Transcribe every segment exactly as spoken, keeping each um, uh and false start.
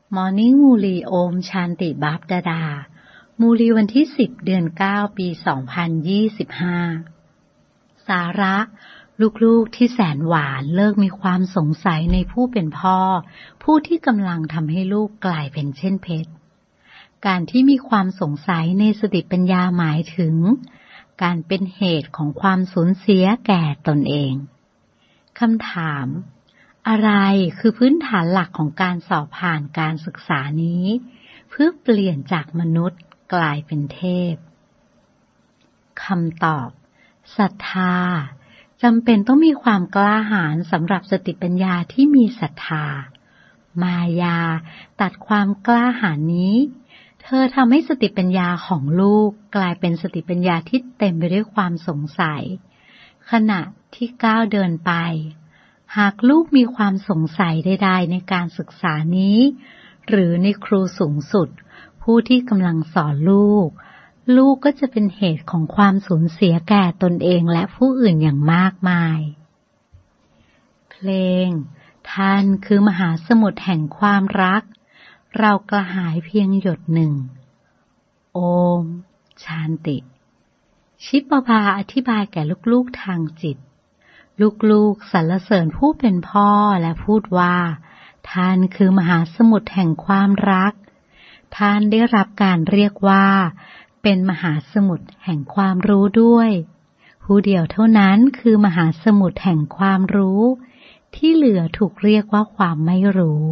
Morning มูลีโอมชานติบัพดาดามูลีวันที่สิบเดือนเก้าปีสองพันยี่สิบห้าสาระลูกๆที่แสนหวานเลิกมีความสงสัยในผู้เป็นพ่อผู้ที่กำลังทำให้ลูกกลายเป็นเช่นเพชรการที่มีความสงสัยในสติปัญญาหมายถึงการเป็นเหตุของความสูญเสียแก่ตนเองคำถามอะไรคือพื้นฐานหลักของการสอบผ่านการศึกษานี้เพื่อเปลี่ยนจากมนุษย์กลายเป็นเทพคำตอบศรัทธาจำเป็นต้องมีความกล้าหาญสำหรับสติปัญญาที่มีศรัทธามายาตัดความกล้าหาญนี้เธอทำให้สติปัญญาของลูกกลายเป็นสติปัญญาที่เต็มไปด้วยความสงสัยขณะที่ก้าวเดินไปหากลูกมีความสงสัยใดๆในการศึกษานี้หรือในครูสูงสุดผู้ที่กำลังสอนลูกลูกก็จะเป็นเหตุของความสูญเสียแก่ตนเองและผู้อื่นอย่างมากมายเพลงท่านคือมหาสมุทรแห่งความรักเรากระหายเพียงหยดหนึ่งโอมชานติชิปภาอธิบายแก่ลูกๆทางจิตลูกๆสรรเสริญผู้เป็นพ่อและพูดว่าท่านคือมหาสมุทรแห่งความรักท่านได้รับการเรียกว่าเป็นมหาสมุทรแห่งความรู้ด้วยผู้เดียวเท่านั้นคือมหาสมุทรแห่งความรู้ที่เหลือถูกเรียกว่าความไม่รู้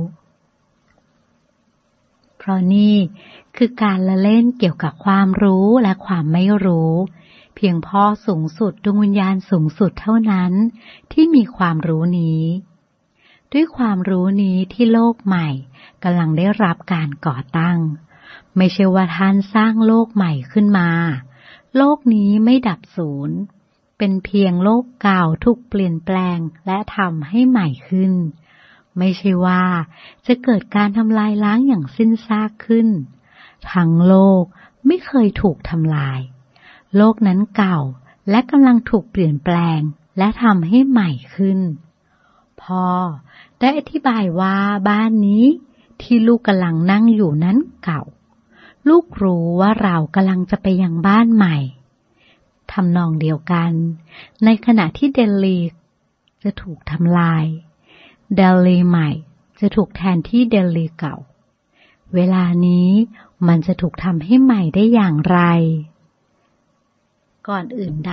เพราะนี่คือการละเล่นเกี่ยวกับความรู้และความไม่รู้เพียงพ่อสูงสุดดวงวิญญาณสูงสุดเท่านั้นที่มีความรู้นี้ด้วยความรู้นี้ที่โลกใหม่กำลังได้รับการก่อตั้งไม่ใช่ว่าท่านสร้างโลกใหม่ขึ้นมาโลกนี้ไม่ดับสูญเป็นเพียงโลกเก่าถูกเปลี่ยนแปลงและทำให้ใหม่ขึ้นไม่ใช่ว่าจะเกิดการทำลายล้างอย่างสิ้นซากขึ้นทั้งโลกไม่เคยถูกทำลายโลกนั้นเก่าและกำลังถูกเปลี่ยนแปลงและทำให้ใหม่ขึ้นพ่อได้อธิบายว่าบ้านนี้ที่ลูกกำลังนั่งอยู่นั้นเก่าลูกรู้ว่าเรากำลังจะไปยังบ้านใหม่ทำนองเดียวกันในขณะที่เดลีจะถูกทำลายเดลีใหม่จะถูกแทนที่เดลีเก่าเวลานี้มันจะถูกทำให้ใหม่ได้อย่างไรก่อนอื่นใด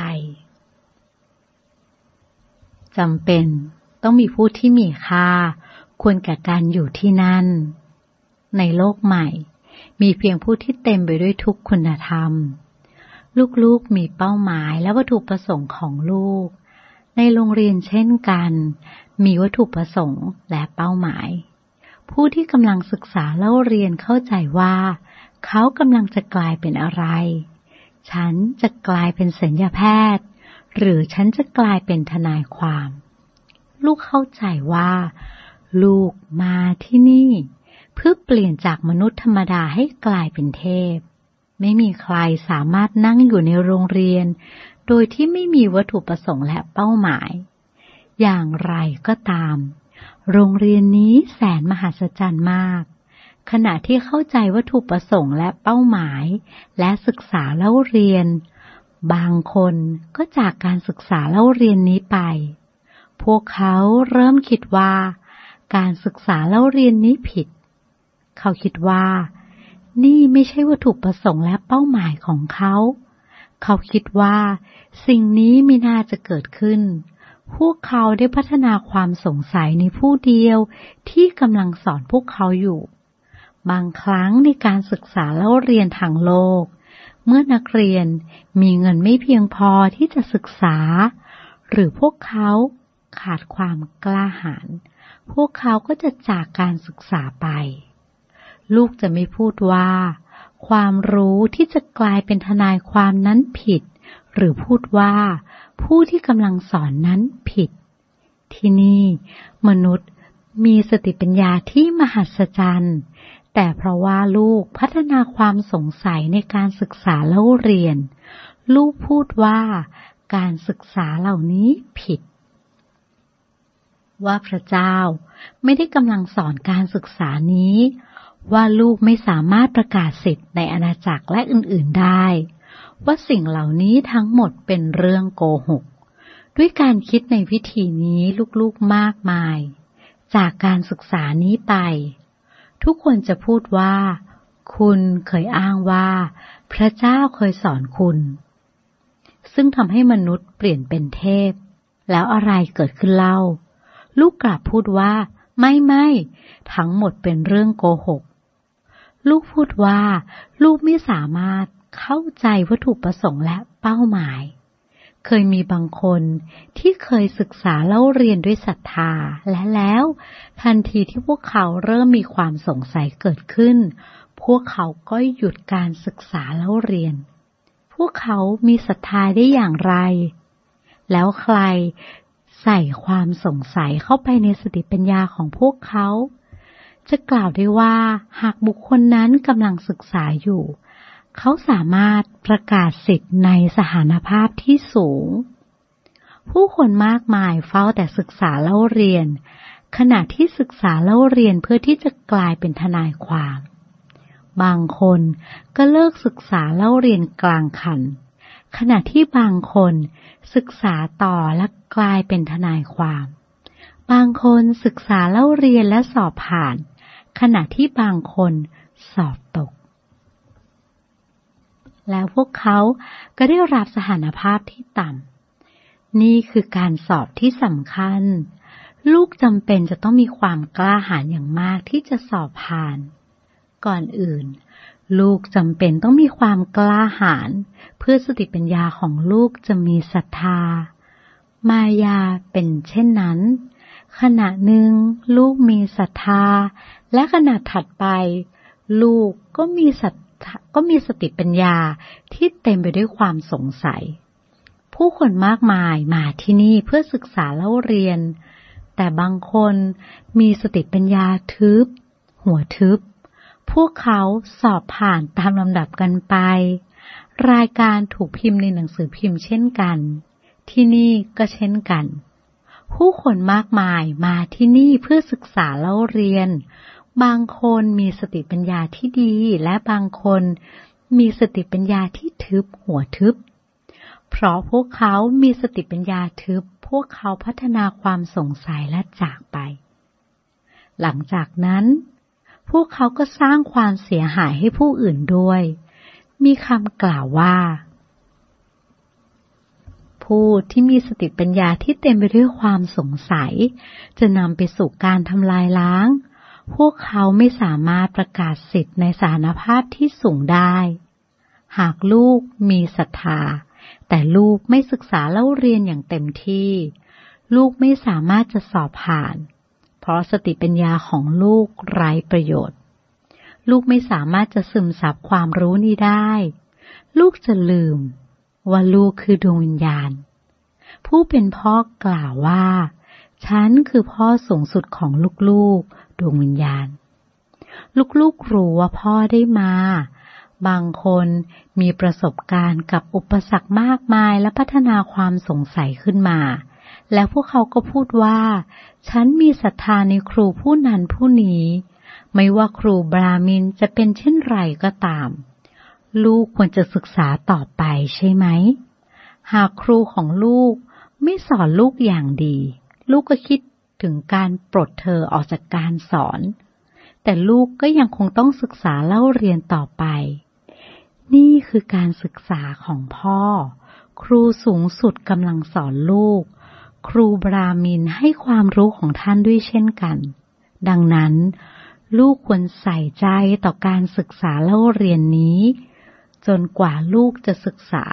จำเป็นต้องมีผู้ที่มีค่าควรแก่การอยู่ที่นั่นในโลกใหม่มีเพียงผู้ที่เต็มไปด้วยทุกคุณธรรมลูกๆมีเป้าหมายและวัตถุประสงค์ของลูกในโรงเรียนเช่นกันมีวัตถุประสงค์และเป้าหมายผู้ที่กำลังศึกษาเล่าเรียนเข้าใจว่าเขากำลังจะกลายเป็นอะไรฉันจะกลายเป็นศัลยแพทย์หรือฉันจะกลายเป็นทนายความลูกเข้าใจว่าลูกมาที่นี่เพื่อเปลี่ยนจากมนุษย์ธรรมดาให้กลายเป็นเทพไม่มีใครสามารถนั่งอยู่ในโรงเรียนโดยที่ไม่มีวัตถุประสงค์และเป้าหมายอย่างไรก็ตามโรงเรียนนี้แสนมหัศจรรย์มากขณะที่เข้าใจวัตถุประสงค์และเป้าหมายและศึกษาเล่าเรียนบางคนก็จากการศึกษาเล่าเรียนนี้ไปพวกเขาเริ่มคิดว่าการศึกษาเล่าเรียนนี้ผิดเขาคิดว่านี่ไม่ใช่วัตถุประสงค์และเป้าหมายของเขาเขาคิดว่าสิ่งนี้ไม่น่าจะเกิดขึ้นพวกเขาได้พัฒนาความสงสัยในผู้เดียวที่กำลังสอนพวกเขาอยู่บางครั้งในการศึกษาเล่าเรียนทางโลกเมื่อนักเรียนมีเงินไม่เพียงพอที่จะศึกษาหรือพวกเขาขาดความกล้าหาญพวกเขาก็จะจากการศึกษาไปลูกจะไม่พูดว่าความรู้ที่จะกลายเป็นทนายความนั้นผิดหรือพูดว่าผู้ที่กำลังสอนนั้นผิดที่นี่มนุษย์มีสติปัญญาที่มหัศจรรย์แต่เพราะว่าลูกพัฒนาความสงสัยในการศึกษาเล่าเรียนลูกพูดว่าการศึกษาเหล่านี้ผิดว่าพระเจ้าไม่ได้กำลังสอนการศึกษานี้ว่าลูกไม่สามารถประกาศสิทธิ์ในอาณาจักรและอื่นๆได้ว่าสิ่งเหล่านี้ทั้งหมดเป็นเรื่องโกหกด้วยการคิดในวิธีนี้ลูกๆมากมายจากการศึกษานี้ไปทุกคนจะพูดว่าคุณเคยอ้างว่าพระเจ้าเคยสอนคุณซึ่งทำให้มนุษย์เปลี่ยนเป็นเทพแล้วอะไรเกิดขึ้นเล่าลูกกลับพูดว่าไม่ไม่ทั้งหมดเป็นเรื่องโกหกลูกพูดว่าลูกไม่สามารถเข้าใจวัตถุประสงค์และเป้าหมายเคยมีบางคนที่เคยศึกษาเล่าเรียนด้วยศรัทธาและแล้วทันทีที่พวกเขาเริ่มมีความสงสัยเกิดขึ้นพวกเขาก็หยุดการศึกษาเล่าเรียนพวกเขามีศรัทธาได้อย่างไรแล้วใครใส่ความสงสัยเข้าไปในสติปัญญาของพวกเขาจะกล่าวได้ว่าหากบุคคลนั้นกำลังศึกษาอยู่เขาสามารถประกาศสิทธิ์ในสถานภาพที่สูงผู้คนมากมายเฝ้าแต่ศึกษาเล่าเรียนขณะที่ศึกษาเล่าเรียนเพื่อที่จะกลายเป็นทนายความบางคนก็เลิกศึกษาเล่าเรียนกลางคันขณะที่บางคนศึกษาต่อและกลายเป็นทนายความบางคนศึกษาเล่าเรียนและสอบผ่านขณะที่บางคนสอบตกแล้วพวกเขาก็ได้รับสถานภาพที่ต่ำนี่คือการสอบที่สำคัญลูกจำเป็นจะต้องมีความกล้าหาญอย่างมากที่จะสอบผ่านก่อนอื่นลูกจำเป็นต้องมีความกล้าหาญเพื่อสติปัญญาของลูกจะมีศรัทธามายาเป็นเช่นนั้นขณะหนึ่งลูกมีศรัทธาและขณะถัดไปลูกก็มีศรัทธาก็มีสติปัญญาที่เต็มไปด้วยความสงสัยผู้คนมากมายมาที่นี่เพื่อศึกษาเล่าเรียนแต่บางคนมีสติปัญญาทึบหัวทึบพวกเขาสอบผ่านตามลำดับกันไปรายการถูกพิมพ์ในหนังสือพิมพ์เช่นกันที่นี่ก็เช่นกันผู้คนมากมายมาที่นี่เพื่อศึกษาเล่าเรียนบางคนมีสติปัญญาที่ดีและบางคนมีสติปัญญาที่ทึบหัวทึบเพราะพวกเขามีสติปัญญาทึบพวกเขาพัฒนาความสงสัยและจากไปหลังจากนั้นพวกเขาก็สร้างความเสียหายให้ผู้อื่นด้วยมีคำกล่าวว่าผู้ที่มีสติปัญญาที่เต็มไปด้วยความสงสัยจะนำไปสู่การทำลายล้างพวกเขาไม่สามารถประกาศสิทธิ์ในสถานภาพที่สูงได้หากลูกมีศรัทธาแต่ลูกไม่ศึกษาเล่าเรียนอย่างเต็มที่ลูกไม่สามารถจะสอบผ่านเพราะสติปัญญาของลูกไร้ประโยชน์ลูกไม่สามารถจะซึมซับความรู้นี้ได้ลูกจะลืมว่าลูกคือดวงวิญญาณผู้เป็นพ่อกล่าวว่าฉันคือพ่อสูงสุดของลูกๆดวงวิญญาณลูกๆรู้ว่าพ่อได้มาบางคนมีประสบการณ์กับอุปสรรคมากมายและพัฒนาความสงสัยขึ้นมาแล้วพวกเขาก็พูดว่าฉันมีศรัทธาในครูผู้นั้นผู้นี้ไม่ว่าครูบราหมินจะเป็นเช่นไรก็ตามลูกควรจะศึกษาต่อไปใช่ไหมหากครูของลูกไม่สอนลูกอย่างดีลูกก็คิดถึงการปลดเธอออกจากการสอนแต่ลูกก็ยังคงต้องศึกษาเล่าเรียนต่อไปนี่คือการศึกษาของพ่อครูสูงสุดกำลังสอนลูกครูบราหมินให้ความรู้ของท่านด้วยเช่นกันดังนั้นลูกควรใส่ใจต่อการศึกษาเล่าเรียนนี้จนกว่าลูกจะศึกษา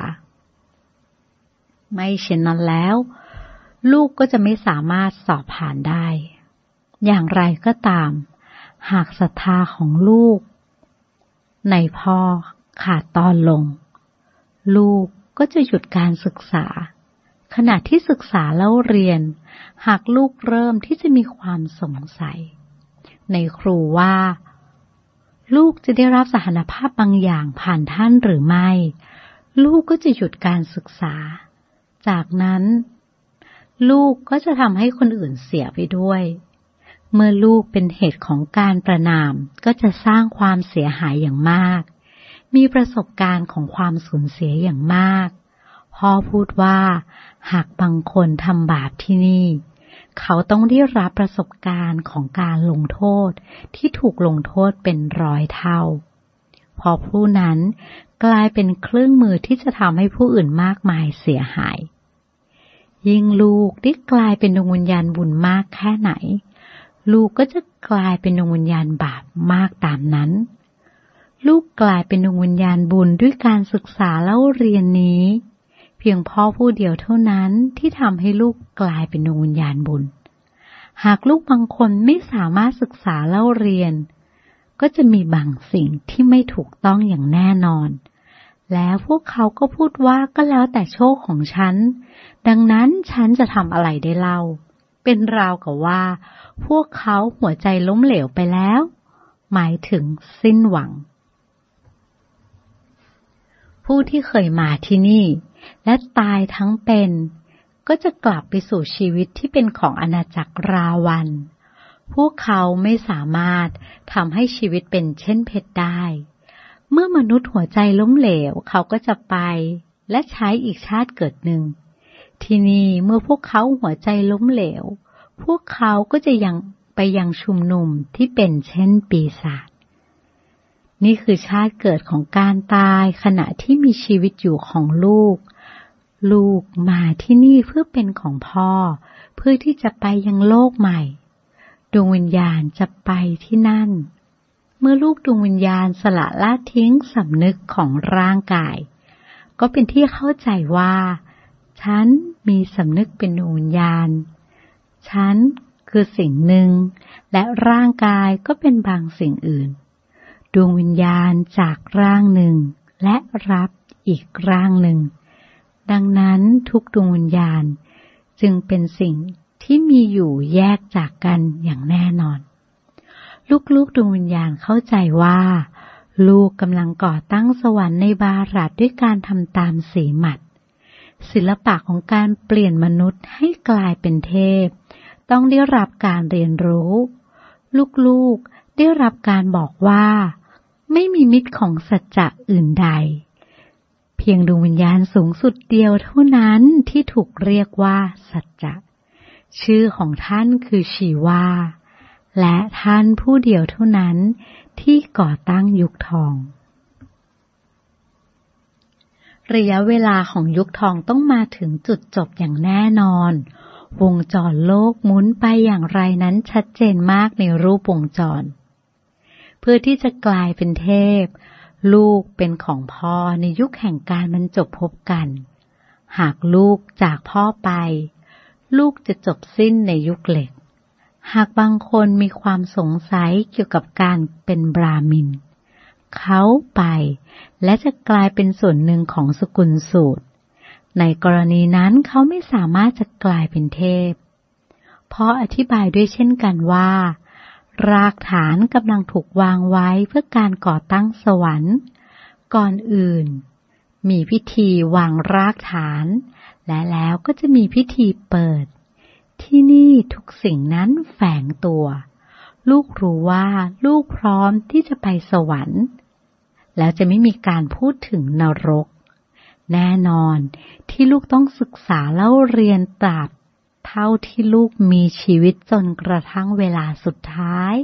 ไม่เช่นนั้นแล้วลูกก็จะไม่สามารถสอบผ่านได้อย่างไรก็ตามหากศรัทธาของลูกในพ่อขาดตอนลงลูกก็จะหยุดการศึกษาขณะที่ศึกษาเล่าเรียนหากลูกเริ่มที่จะมีความสงสัยในครูว่าลูกจะได้รับสถานภาพบางอย่างผ่านท่านหรือไม่ลูกก็จะหยุดการศึกษาจากนั้นลูกก็จะทำให้คนอื่นเสียไปด้วยเมื่อลูกเป็นเหตุของการประณามก็จะสร้างความเสียหายอย่างมากมีประสบการณ์ของความสูญเสียอย่างมากพ่อพูดว่าหากบางคนทำบาปที่นี่เขาต้องได้รับประสบการณ์ของการลงโทษที่ถูกลงโทษเป็นร้อยเท่าพอผู้นั้นกลายเป็นเครื่องมือที่จะทำให้ผู้อื่นมากมายเสียหายยิ่งลูกได้กลายเป็นดวงวิญญาณบุญมากแค่ไหนลูกก็จะกลายเป็นดวงวิญญาณบาปมากตามนั้นลูกกลายเป็นดวงวิญญาณบุญด้วยการศึกษาเล่าเรียนนี้เพียงพ่อผู้เดียวเท่านั้นที่ทำให้ลูกกลายเป็นดวงวิญญาณบุญหากลูกบางคนไม่สามารถศึกษาเล่าเรียนก็จะมีบางสิ่งที่ไม่ถูกต้องอย่างแน่นอนแล้วพวกเขาก็พูดว่าก็แล้วแต่โชคของฉันดังนั้นฉันจะทำอะไรได้เล่าเป็นราวกับว่าพวกเขาหัวใจล้มเหลวไปแล้วหมายถึงสิ้นหวังผู้ที่เคยมาที่นี่และตายทั้งเป็นก็จะกลับไปสู่ชีวิตที่เป็นของอาณาจักรราวันพวกเขาไม่สามารถทำให้ชีวิตเป็นเช่นเพชรได้เมื่อมนุษย์หัวใจล้มเหลวเขาก็จะไปและใช้อีกชาติเกิดหนึ่งที่นี่เมื่อพวกเขาหัวใจล้มเหลวพวกเขาก็จะยังไปยังชุมนุมที่เป็นเช่นปีศาจนี่คือชาติเกิดของการตายขณะที่มีชีวิตอยู่ของลูกลูกมาที่นี่เพื่อเป็นของพ่อเพื่อที่จะไปยังโลกใหม่ดวงวิญญาณจะไปที่นั่นเมื่อลูกดวงวิญญาณสละละทิ้งสำนึกของร่างกายก็เป็นที่เข้าใจว่าฉันมีสำนึกเป็นดวงวิญญาณฉันคือสิ่งหนึ่งและร่างกายก็เป็นบางสิ่งอื่นดวงวิญญาณจากร่างหนึ่งและรับอีกร่างหนึ่งดังนั้นทุกดวงวิญญาณจึงเป็นสิ่งที่มีอยู่แยกจากกันอย่างแน่นอนลูกๆดวงวิญญาณเข้าใจว่าลูกกำลังก่อตั้งสวรรค์ในบารัตด้วยการทำตามสีหมัดศิลปะของการเปลี่ยนมนุษย์ให้กลายเป็นเทพต้องได้รับการเรียนรู้ลูกๆได้รับการบอกว่าไม่มีมิตรของสัจจะอื่นใดเพียงดวงวิญญาณสูงสุดเดียวเท่านั้นที่ถูกเรียกว่าสัจจะชื่อของท่านคือชีวาและท่านผู้เดียวเท่านั้นที่ก่อตั้งยุคทองระยะเวลาของยุคทองต้องมาถึงจุดจบอย่างแน่นอนวงจรโลกหมุนไปอย่างไรนั้นชัดเจนมากในรูปวงจรเพื่อที่จะกลายเป็นเทพลูกเป็นของพ่อในยุคแห่งการบรรจบพบกันหากลูกจากพ่อไปลูกจะจบสิ้นในยุคเหล็กหากบางคนมีความสงสัยเกี่ยวกับการเป็นบราหมินเขาไปและจะกลายเป็นส่วนหนึ่งของสกุลสูตรในกรณีนั้นเขาไม่สามารถจะกลายเป็นเทพเพราะอธิบายด้วยเช่นกันว่ารากฐานกำลังถูกวางไว้เพื่อการก่อตั้งสวรรค์ก่อนอื่นมีพิธีวางรากฐานและแล้วก็จะมีพิธีเปิดที่นี่ทุกสิ่งนั้นแฝงตัวลูกรู้ว่าลูกพร้อมที่จะไปสวรรค์แล้วจะไม่มีการพูดถึงนรกแน่นอนที่ลูกต้องศึกษาเล่าเรียนตราบเท่าที่ลูกมีชีวิตจนกระทั่งเวลาสุดท้าย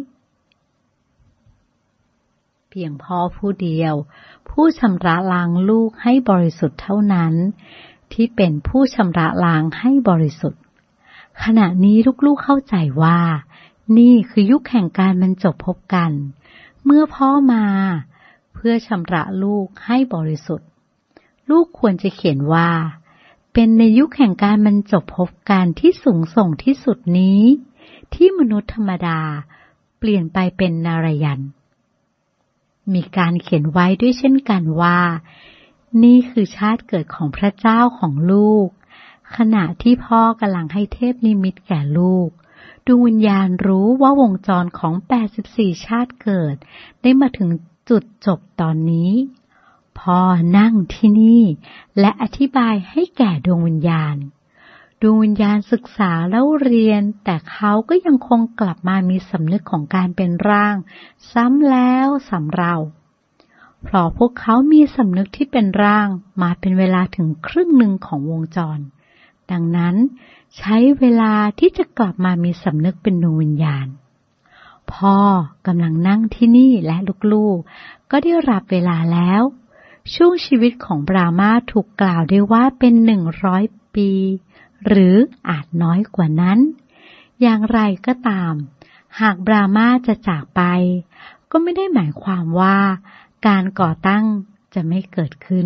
เพียงพ่อผู้เดียวผู้ชำระล้างลูกให้บริสุทธิ์เท่านั้นที่เป็นผู้ชำระล้างให้บริสุทธิ์ขณะนี้ลูกๆเข้าใจว่านี่คือยุคแห่งการบรรจบพบกันเมื่อพ่อมาเพื่อชำระลูกให้บริสุทธิ์ลูกควรจะเขียนว่าเป็นในยุคแห่งการบรรจบพบกันที่สูงส่งที่สุดนี้ที่มนุษย์ธรรมดาเปลี่ยนไปเป็นนารยันมีการเขียนไว้ด้วยเช่นกันว่านี่คือชาติเกิดของพระเจ้าของลูกขณะที่พ่อกำลังให้เทพนิมิตแก่ลูกดวงวิญญาณรู้ว่าวงจรของแปดสิบสี่ชาติเกิดได้มาถึงจุดจบตอนนี้พ่อนั่งที่นี่และอธิบายให้แก่ดวงวิญญาณดวงวิญญาณศึกษาแล้วเรียนแต่เขาก็ยังคงกลับมามีสำนึกของการเป็นร่างซ้ำแล้วซ้ำเล่าเพราะพวกเขามีสำนึกที่เป็นร่างมาเป็นเวลาถึงครึ่งหนึ่งของวงจรดังนั้นใช้เวลาที่จะกลับมามีสำนึกเป็นดวงวิญญาณพ่อกำลังนั่งที่นี่และลูกๆก็ได้รับเวลาแล้วช่วงชีวิตของบรามาถูกกล่าวได้ว่าเป็นหนึ่งร้อยปีหรืออาจน้อยกว่านั้นอย่างไรก็ตามหากบรามาจะจากไปก็ไม่ได้หมายความว่าการก่อตั้งจะไม่เกิดขึ้น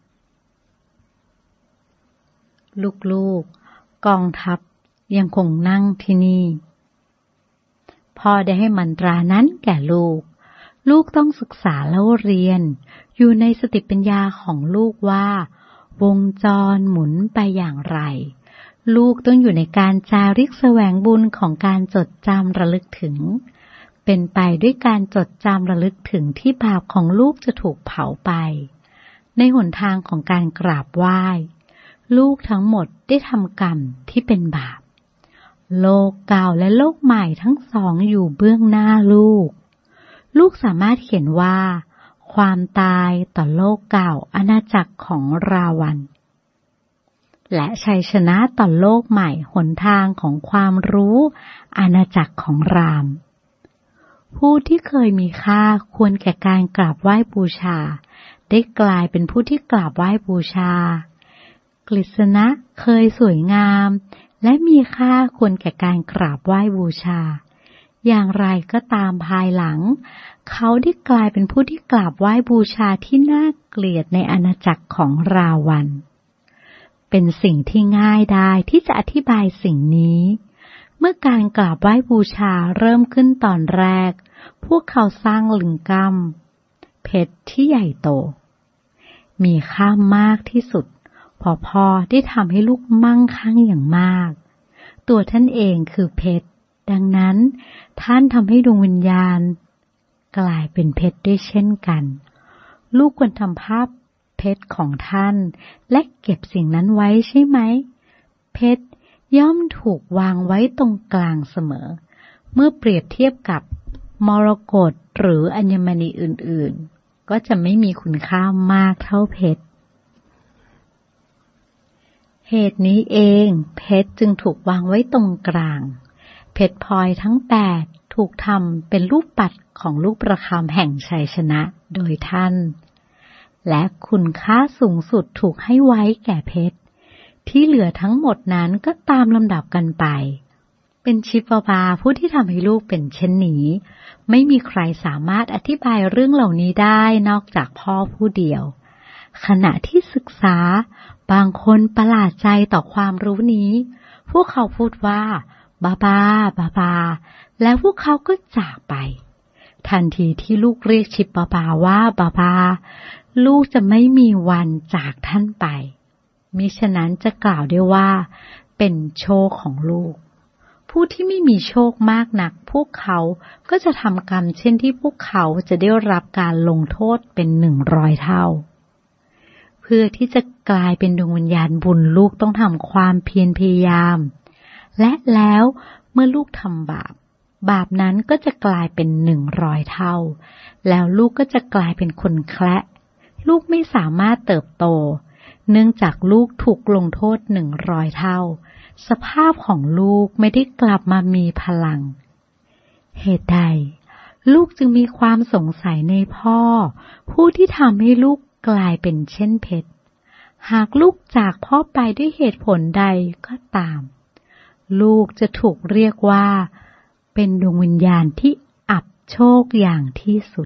ลูกๆกองทัพยังคงนั่งที่นี่พ่อได้ให้มันตรานั้นแก่ลูกลูกต้องศึกษาแล้วเรียนอยู่ในสติปัญญาของลูกว่าวงจรหมุนไปอย่างไรลูกต้องอยู่ในการจาริกแสวงบุญของการจดจำระลึกถึงเป็นไปด้วยการจดจำระลึกถึงที่บาปของลูกจะถูกเผาไปในหนทางของการกราบไหว้ลูกทั้งหมดได้ทำกรรมที่เป็นบาปโลกเก่าและโลกใหม่ทั้งสองอยู่เบื้องหน้าลูกลูกสามารถเขียนว่าความตายต่อโลกเก่าอาณาจักรของราวันและชัยชนะต่อโลกใหม่หนทางของความรู้อาณาจักรของรามผู้ที่เคยมีค่าควรแก่การกราบไหว้บูชาได้กลายเป็นผู้ที่กราบไหว้บูชากฤษณะเคยสวยงามและมีค่าควรแก่การกราบไหว้บูชาอย่างไรก็ตามภายหลังเขาได้กลายเป็นผู้ที่กราบไหว้บูชาที่น่าเกลียดในอาณาจักรของราวันเป็นสิ่งที่ง่ายได้ที่จะอธิบายสิ่งนี้เมื่อการกราบไหว้บูชาเริ่มขึ้นตอนแรกพวกเขาสร้างลิงกัมเพชรที่ใหญ่โตมีค่ามากที่สุดพอพ่อได้ทำให้ลูกมั่งคั่งอย่างมากตัวท่านเองคือเพชรดังนั้นท่านทำให้ดวงวิญญาณกลายเป็นเพชรด้วยเช่นกันลูกควรทำภาพเพชรของท่านและเก็บสิ่งนั้นไว้ใช่ไหมเพชรย่อมถูกวางไว้ตรงกลางเสมอเมื่อเปรียบเทียบกับมรกตหรืออัญมณีอื่นๆก็จะไม่มีคุณค่ามากเท่าเพชรเหตุนี้เองเพชรจึงถูกวางไว้ตรงกลางเพชรพลอยทั้งแปดถูกทำเป็นรูปปัดของลูกประคำแห่งชัยชนะโดยท่านและคุณค่าสูงสุดถูกให้ไว้แก่เพชรที่เหลือทั้งหมดนั้นก็ตามลำดับกันไปเป็นชิปบาผู้ที่ทำให้ลูกเป็นเช่นนี้ไม่มีใครสามารถอธิบายเรื่องเหล่านี้ได้นอกจากพ่อผู้เดียวขณะที่ศึกษาบางคนประหลาดใจต่อความรู้นี้พวกเขาพูดว่าบาบาบาบาแล้วพวกเขาก็จากไปทันทีที่ลูกเรียกชิปบาว่าบาบาลูกจะไม่มีวันจากท่านไปมิฉะนั้นจะกล่าวได้ว่าเป็นโชคของลูกผู้ที่ไม่มีโชคมากนักพวกเขาก็จะทำกรรมเช่นที่พวกเขาจะได้รับการลงโทษเป็นหนึ่งร้อยเท่าเพื่อที่จะกลายเป็นดวงวิญญาณบุญลูกต้องทำความเพียรพยายามและแล้วเมื่อลูกทำบาปบาปนั้นก็จะกลายเป็นหนึ่งร้อยเท่าแล้วลูกก็จะกลายเป็นคนแคละลูกไม่สามารถเติบโตเนื่องจากลูกถูกลงโทษหนึ่งร้อยเท่าสภาพของลูกไม่ได้กลับมามีพลังเหตุใดลูกจึงมีความสงสัยในพ่อผู้ที่ทำให้ลูกกลายเป็นเช่นเพชรหากลูกจากพ่อไปด้วยเหตุผลใดก็ตามลูกจะถูกเรียกว่าเป็นดวงวิญญาณที่อับโชคอย่างที่สุด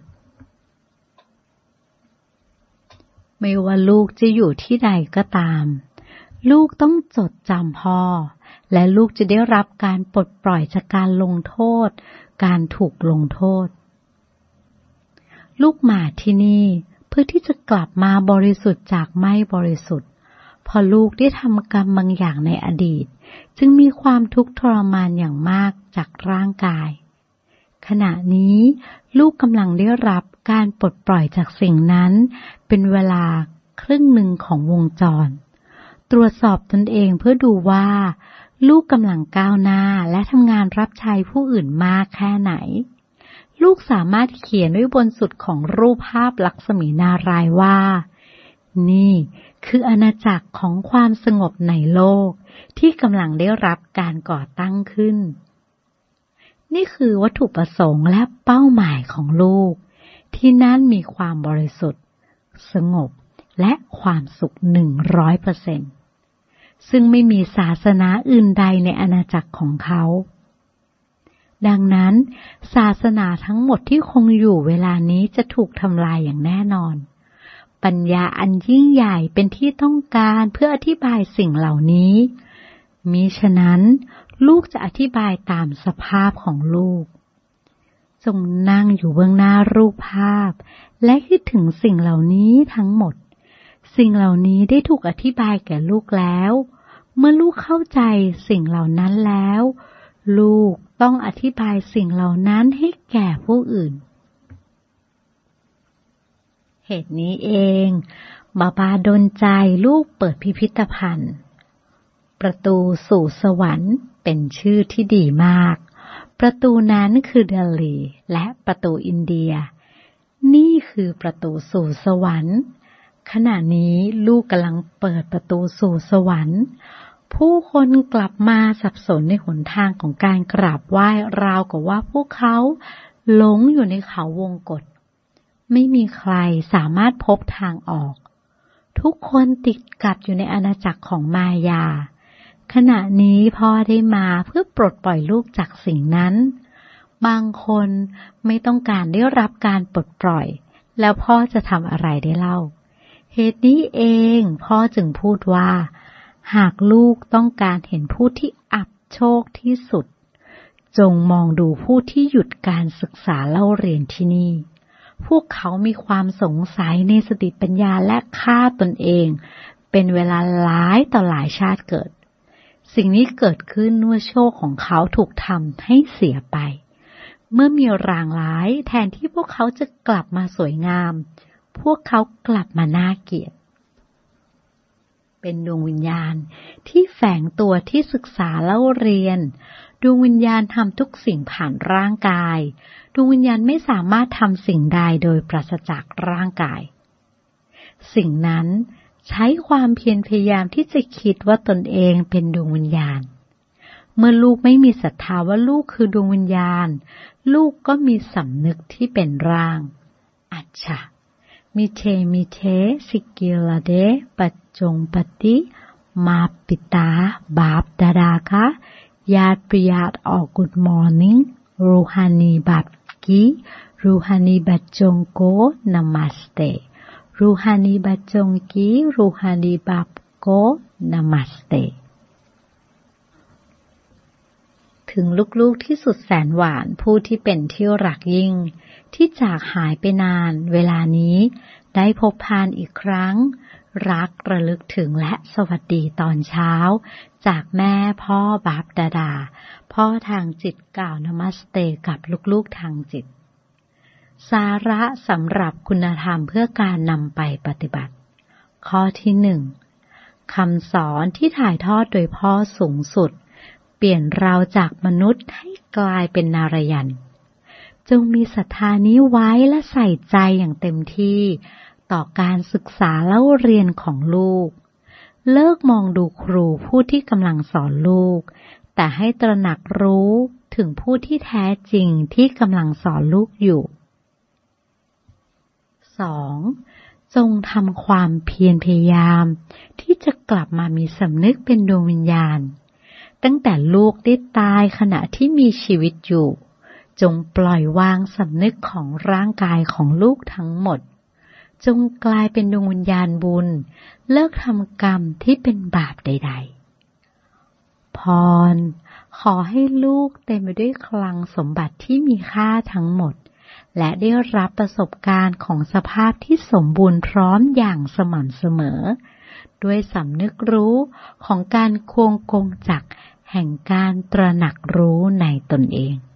ไม่ว่าลูกจะอยู่ที่ใดก็ตามลูกต้องจดจำพ่อและลูกจะได้รับการปลดปล่อยจากการลงโทษการถูกลงโทษลูกมาที่นี่เพื่อที่จะกลับมาบริสุทธิ์จากไม่บริสุทธิ์พอลูกได้ทำกรรมบางอย่างในอดีตจึงมีความทุกข์ทรมานอย่างมากจากร่างกายขณะนี้ลูกกำลังได้รับการปลดปล่อยจากสิ่งนั้นเป็นเวลาครึ่งหนึ่งของวงจรตรวจสอบตนเองเพื่อดูว่าลูกกำลังก้าวหน้าและทำงานรับใช้ผู้อื่นมากแค่ไหนลูกสามารถเขียนไว้บนสุดของรูปภาพลักษมีนารายณ์ว่านี่คืออาณาจักรของความสงบในโลกที่กำลังได้รับการก่อตั้งขึ้นนี่คือวัตถุประสงค์และเป้าหมายของลูกที่นั่นมีความบริสุทธิ์สงบและความสุข หนึ่งร้อยเปอร์เซ็นต์ ซึ่งไม่มีศาสนาอื่นใดในอาณาจักรของเขาดังนั้นศาสนาทั้งหมดที่คงอยู่เวลานี้จะถูกทำลายอย่างแน่นอนปัญญาอันยิ่งใหญ่เป็นที่ต้องการเพื่ออธิบายสิ่งเหล่านี้มิฉะนั้นลูกจะอธิบายตามสภาพของลูกจงนั่งอยู่เบื้องหน้ารูปภาพและคิดถึงสิ่งเหล่านี้ทั้งหมดสิ่งเหล่านี้ได้ถูกอธิบายแก่ลูกแล้วเมื่อลูกเข้าใจสิ่งเหล่านั้นแล้วลูกต้องอธิบายสิ่งเหล่านั้นให้แก่ผู้อื่นเหตุนี้เองบาบาดลใจลูกเปิดพิพิธภัณฑ์ประตูสู่สวรรค์เป็นชื่อที่ดีมากประตูนั้นคือเดลีและประตูอินเดียนี่คือประตูสู่สวรรค์ขณะนี้ลูกกำลังเปิดประตูสู่สวรรค์ผู้คนกลับมาสับสนในหนทางของการกราบไหว้ราวกับว่าพวกเขาหลงอยู่ในเขาวงกตไม่มีใครสามารถพบทางออกทุกคนติดกับอยู่ในอาณาจักรของมายาขณะนี้พ่อได้มาเพื่อปลดปล่อยลูกจากสิ่งนั้นบางคนไม่ต้องการได้รับการปลดปล่อยแล้วพ่อจะทำอะไรได้เล่าเหตุนี้เองพ่อจึงพูดว่าหากลูกต้องการเห็นผู้ที่อับโชคที่สุดจงมองดูผู้ที่หยุดการศึกษาเล่าเรียนที่นี่พวกเขามีความสงสัยในสติปัญญาและฆ่าตนเองเป็นเวลาหลายต่อหลายชาติเกิดสิ่งนี้เกิดขึ้นเมื่อโชคของเขาถูกทำให้เสียไปเมื่อมีรางร้ายแทนที่พวกเขาจะกลับมาสวยงามพวกเขากลับมาน่าเกลียดเป็นดวงวิญญาณที่แฝงตัวที่ศึกษาเล่าเรียนดวงวิญญาณทำทุกสิ่งผ่านร่างกายดวงวิญญาณไม่สามารถทำสิ่งใดโดยปราศจากร่างกายสิ่งนั้นใช้ความเพียรพยายามที่จะคิดว่าตนเองเป็นดวงวิญญาณเมื่อลูกไม่มีศรัทธาว่าลูกคือดวงวิญญาณลูกก็มีสำนึกที่เป็นร่างอัจฉะมิเทมิเทสิกิลเดปัจจงปฏิมาปิตาบาปดาดาคะญาติปริยาตออกกุดมอร์นิ่งรูฮานีบัตกีรูฮานีบัจจงโกนามัสเตรูฮานีบัจจงกีรูฮานีบับโกนามัสเตถึงลูกๆที่สุดแสนหวานผู้ที่เป็นที่รักยิ่งที่จากหายไปนานเวลานี้ได้พบพานอีกครั้งรักระลึกถึงและสวัสดีตอนเช้าจากแม่พ่อบาปดาดาพ่อทางจิตกล่าวนมัสเตกับลูกๆทางจิตสาระสำหรับคุณธรรมเพื่อการนำไปปฏิบัติข้อที่หนึ่งคำสอนที่ถ่ายทอดโดยพ่อสูงสุดเปลี่ยนเราจากมนุษย์ให้กลายเป็นนารยันจงมีศรัทธานี้ไว้และใส่ใจอย่างเต็มที่ต่อการศึกษาเล่าเรียนของลูกเลิกมองดูครูผู้ที่กำลังสอนลูกแต่ให้ตระหนักรู้ถึงผู้ที่แท้จริงที่กำลังสอนลูกอยู่ สอง จงทำความเพียรพยายามที่จะกลับมามีสำนึกเป็นดวงวิญญาณตั้งแต่ลูกได้ตายขณะที่มีชีวิตอยู่จงปล่อยวางสำนึกของร่างกายของลูกทั้งหมดจงกลายเป็นดวงวิญญาณบุญเลิกทำกรรมที่เป็นบาปใดๆพรขอให้ลูกเต็มไปด้วยคลังสมบัติที่มีค่าทั้งหมดและได้รับประสบการณ์ของสภาพที่สมบูรณ์พร้อมอย่างสม่ำเสมอด้วยสำนึกรู้ของการควงกงจักรแห่งการตระหนักรู้ในตนเอง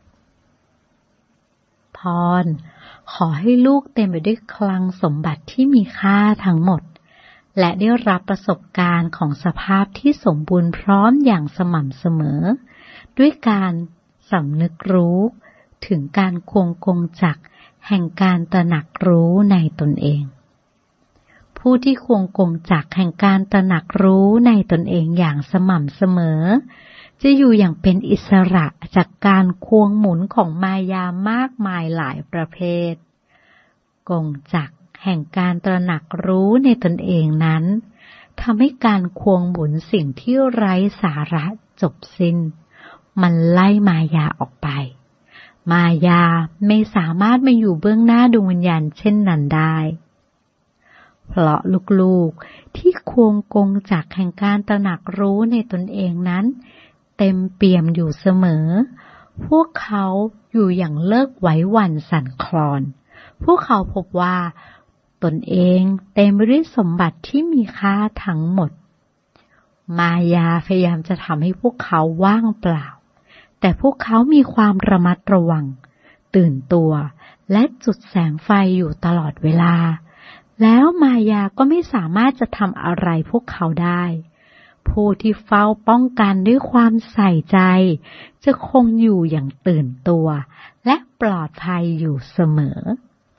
พรขอให้ลูกเต็มไปด้วยคลังสมบัติที่มีค่าทั้งหมดและได้รับประสบการณ์ของสภาพที่สมบูรณ์พร้อมอย่างสม่ำเสมอด้วยการสำนึกรู้ถึงการควงกงจักรแห่งการตระหนักรู้ในตนเองผู้ที่ควงกงจักรแห่งการตระหนักรู้ในตนเองอย่างสม่ำเสมอจะอยู่อย่างเป็นอิสระจากการควงหมุนของมายามากมายหลายประเภทกงจักรแห่งการตระหนักรู้ในตนเองนั้นทำให้การควงหมุนสิ่งที่ไร้สาระจบสิ้นมันไล่มายาออกไปมายาไม่สามารถมาอยู่เบื้องหน้าดวงวิญญาณเช่นนั้นได้เพราะลูกๆที่ควงกงจักรแห่งการตระหนักรู้ในตนเองนั้นเต็มเปี่ยมอยู่เสมอพวกเขาอยู่อย่างเลิกไหวหวั่นสั่นคลอนพวกเขาพบว่าตนเองเต็มไปด้วยสมบัติที่มีค่าทั้งหมดมายาพยายามจะทำให้พวกเขาว่างเปล่าแต่พวกเขามีความระมัดระวังตื่นตัวและจุดแสงไฟอยู่ตลอดเวลาแล้วมายาก็ไม่สามารถจะทำอะไรพวกเขาได้ผู้ที่เฝ้าป้องกันด้วยความใส่ใจจะคงอยู่อย่างตื่นตัวและปลอดภัยอยู่เสมอ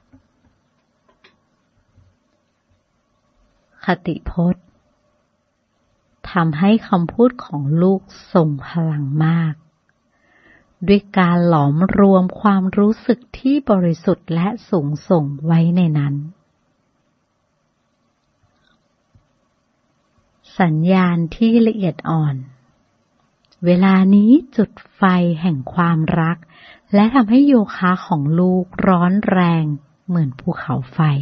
คติพจน์ทำให้คำพูดของลูกทรงพลังมากด้วยการหลอมรวมความรู้สึกที่บริสุทธิ์และสูงส่งไว้ในนั้นสัญญาณที่ละเอียดอ่อนเวลานี้จุดไฟแห่งความรักและทำให้โยคะของลูกร้อนแรงเหมือนภูเขาไฟ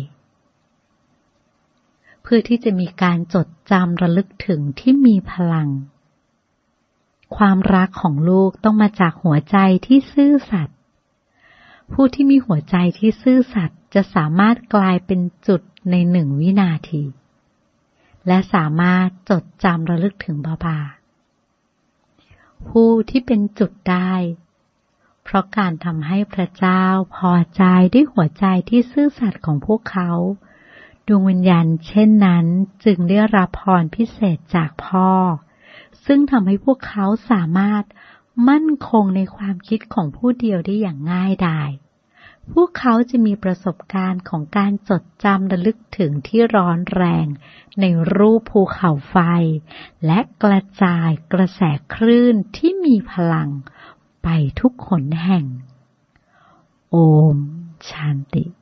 เพื่อที่จะมีการจดจำระลึกถึงที่มีพลังความรักของลูกต้องมาจากหัวใจที่ซื่อสัตย์ผู้ที่มีหัวใจที่ซื่อสัตย์จะสามารถกลายเป็นจุดในหนึ่งวินาทีและสามารถจดจำระลึกถึงบาบาผู้ที่เป็นจุดได้เพราะการทำให้พระเจ้าพอใจด้วยหัวใจที่ซื่อสัตย์ของพวกเขาดวงวิญญาณเช่นนั้นจึงได้รับพรพิเศษจากพ่อซึ่งทำให้พวกเขาสามารถมั่นคงในความคิดของผู้เดียวได้อย่างง่ายดายพวกเขาจะมีประสบการณ์ของการจดจำระลึกถึงที่ร้อนแรงในรูปภูเขาไฟและกระจายกระแสคลื่นที่มีพลังไปทุกหนแห่งโอมชานติ